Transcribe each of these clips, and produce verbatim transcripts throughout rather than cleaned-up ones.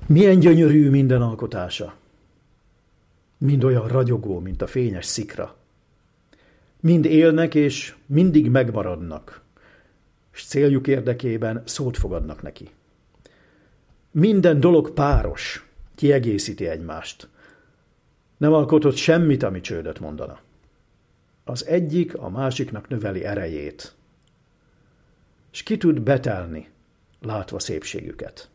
Milyen gyönyörű minden alkotása. Mind olyan ragyogó, mint a fényes szikra. Mind élnek és mindig megmaradnak, s céljuk érdekében szót fogadnak neki. Minden dolog páros, kiegészíti egymást. Nem alkotott semmit, ami csődöt mondana. Az egyik a másiknak növeli erejét, s ki tud betelni, látva szépségüket.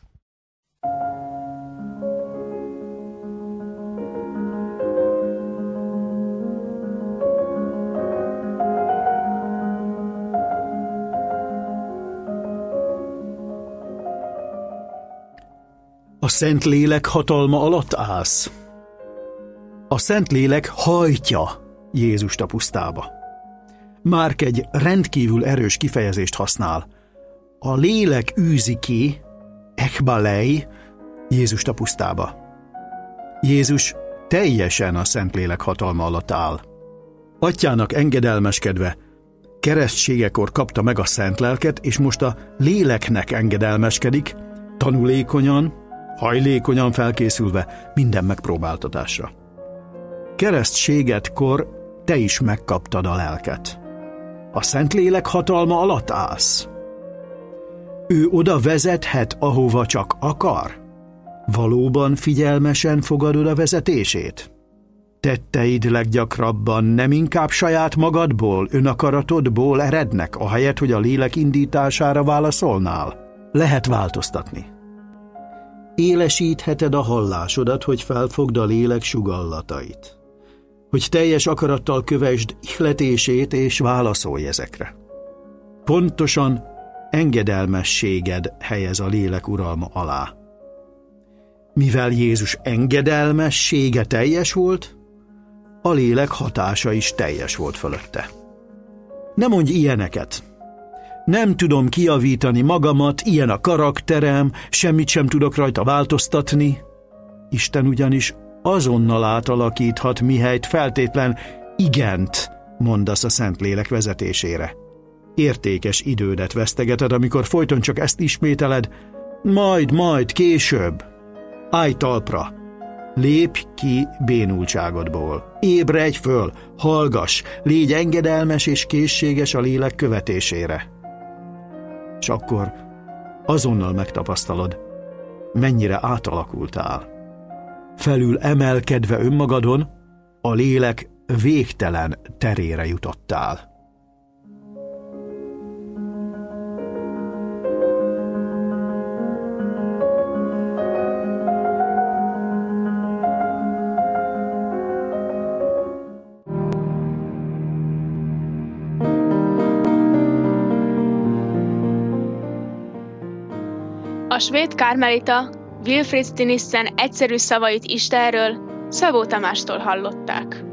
A Szentlélek hatalma alatt állsz. A Szentlélek hajtja Jézust a pusztába. Márk egy rendkívül erős kifejezést használ. A lélek űzi ki, ekbalei, Jézust a pusztába. Jézus teljesen a Szentlélek hatalma alatt áll. Atyának engedelmeskedve, keresztségekor kapta meg a szent lelket, és most a léleknek engedelmeskedik, tanulékonyan, hajlékonyan felkészülve minden megpróbáltatásra. Keresztségetkor te is megkaptad a lelket. A Szentlélek hatalma alatt állsz. Ő oda vezethet, ahova csak akar. Valóban figyelmesen fogadod a vezetését? Tetteid leggyakrabban nem inkább saját magadból, önakaratodból erednek, ahelyett, hogy a lélek indítására válaszolnál? Lehet változtatni. Élesítheted a hallásodat, hogy felfogd a lélek sugallatait. Hogy teljes akarattal kövesd ihletését és válaszolj ezekre. Pontosan engedelmességed helyez a lélek uralma alá. Mivel Jézus engedelmessége teljes volt, a lélek hatása is teljes volt fölötte. Ne mondj ilyeneket! Nem tudom kijavítani magamat, ilyen a karakterem, semmit sem tudok rajta változtatni. Isten ugyanis azonnal átalakíthat, mihelyt feltétlen igent mondasz a Szentlélek vezetésére. Értékes idődet vesztegeted, amikor folyton csak ezt ismételed, majd, majd, később. Állj talpra, lépj ki bénultságodból, ébredj föl, hallgass, légy engedelmes és készséges a lélek követésére. És akkor azonnal megtapasztalod, mennyire átalakultál. Felül emelkedve önmagadon, a lélek végtelen terére jutottál. A svéd kármelita Wilfrid Stinissen egyszerű szavait Istenről Szabó Tamástól hallották.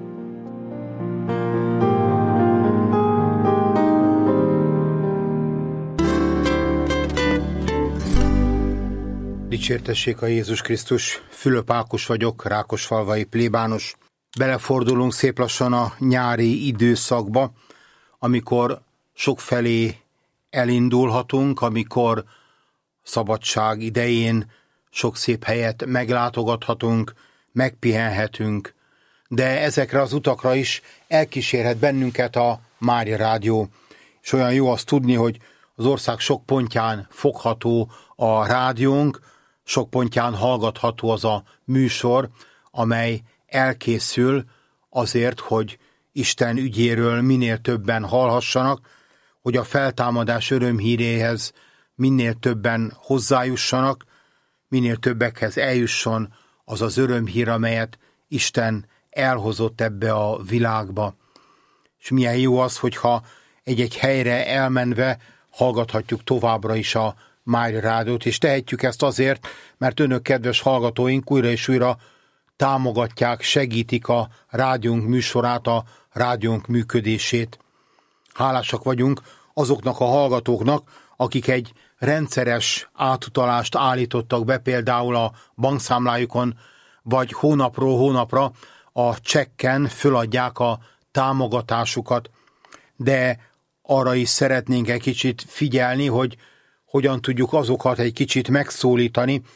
Dicsértessék a Jézus Krisztus, Fülöp Ákos vagyok, rákosfalvai plébános. Belefordulunk szép lassan a nyári időszakba, amikor sokfelé elindulhatunk, amikor szabadság idején sok szép helyet meglátogathatunk, megpihenhetünk, de ezekre az utakra is elkísérhet bennünket a Mária Rádió. És olyan jó azt tudni, hogy az ország sok pontján fogható a rádiónk, sok pontján hallgatható az a műsor, amely elkészül azért, hogy Isten ügyéről minél többen hallhassanak, hogy a feltámadás örömhíréhez minél többen hozzájussanak, minél többekhez eljusson az az örömhír, amelyet Isten elhozott ebbe a világba. És milyen jó az, hogyha egy-egy helyre elmenve hallgathatjuk továbbra is a Mária Rádiót, és tehetjük ezt azért, mert önök, kedves hallgatóink, újra és újra támogatják, segítik a rádiónk műsorát, a rádiónk működését. Hálásak vagyunk azoknak a hallgatóknak, akik egy rendszeres átutalást állítottak be például a bankszámlájukon, vagy hónapról hónapra a csekken föladják a támogatásukat. De arra is szeretnénk egy kicsit figyelni, hogy hogyan tudjuk azokat egy kicsit megszólítani,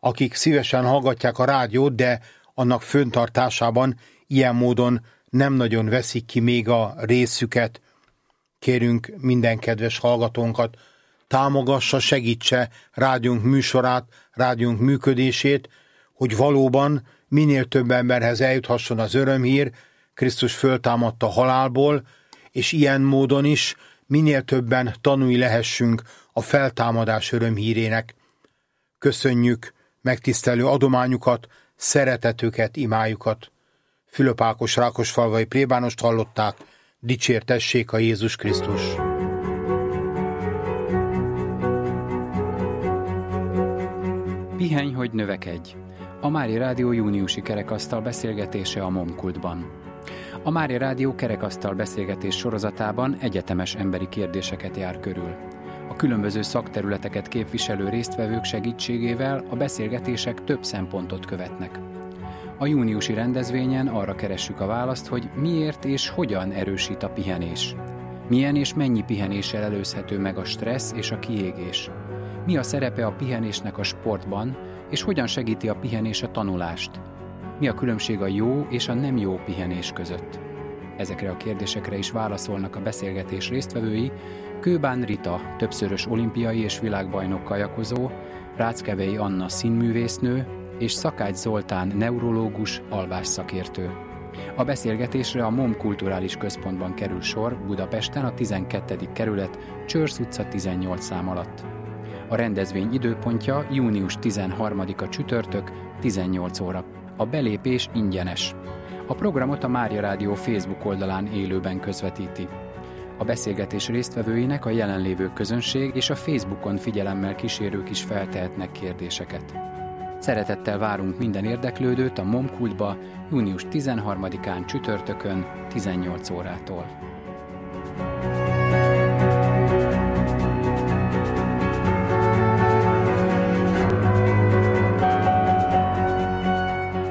akik szívesen hallgatják a rádiót, de annak föntartásában ilyen módon nem nagyon veszik ki még a részüket. Kérünk minden kedves hallgatónkat, támogassa, segítse rádiónk műsorát, rádiónk működését, hogy valóban minél több emberhez eljuthasson az örömhír, Krisztus föltámadt a halálból, és ilyen módon is minél többen tanúi lehessünk a feltámadás örömhírének. Köszönjük megtisztelő adományukat, szeretetüket, imájukat. Fülöp Ákos rákosfalvai plébánost hallották, dicsértessék a Jézus Krisztus! Pihenj, hogy növekedj! A Mária Rádió júniusi kerekasztal beszélgetése a Momkultban. A Mária Rádió kerekasztal beszélgetés sorozatában egyetemes emberi kérdéseket jár körül. A különböző szakterületeket képviselő résztvevők segítségével a beszélgetések több szempontot követnek. A júniusi rendezvényen arra keressük a választ, hogy miért és hogyan erősít a pihenés. Milyen és mennyi pihenéssel előzhető meg a stressz és a kiégés. Mi a szerepe a pihenésnek a sportban, és hogyan segíti a pihenés a tanulást? Mi a különbség a jó és a nem jó pihenés között? Ezekre a kérdésekre is válaszolnak a beszélgetés résztvevői, Kőbán Rita, többszörös olimpiai és világbajnok kajakozó, Ráckevei Anna színművésznő és Szakács Zoltán neurológus, alvásszakértő. A beszélgetésre a MOM Kulturális Központban kerül sor Budapesten a tizenkettedik kerület Csörsz utca tizennyolc szám alatt. A rendezvény időpontja június tizenharmadika csütörtök, tizennyolc óra. A belépés ingyenes. A programot a Mária Rádió Facebook oldalán élőben közvetíti. A beszélgetés résztvevőinek a jelenlévő közönség és a Facebookon figyelemmel kísérők is feltehetnek kérdéseket. Szeretettel várunk minden érdeklődőt a Momkultba június tizenharmadikán csütörtökön tizennyolc órától.